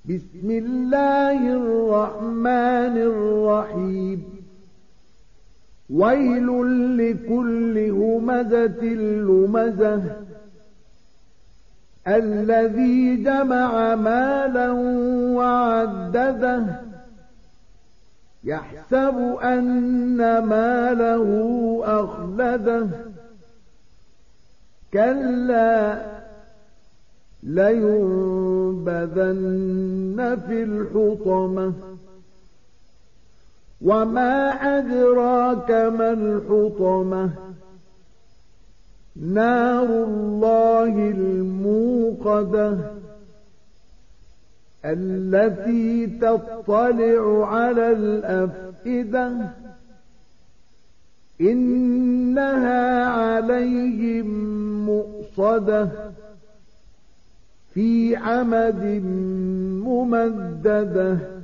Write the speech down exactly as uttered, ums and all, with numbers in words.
بسم الله الرحمن الرحيم ويل لكل همزة لمزة الذي جمع مالا وعدده يحسب أن ماله أخلده كلا لينبذن في الحطمة وما أدراك ما الحطمة نار الله الموقدة التي تطلع على الأفئدة إنها عليهم مؤصدة في عمد ممددة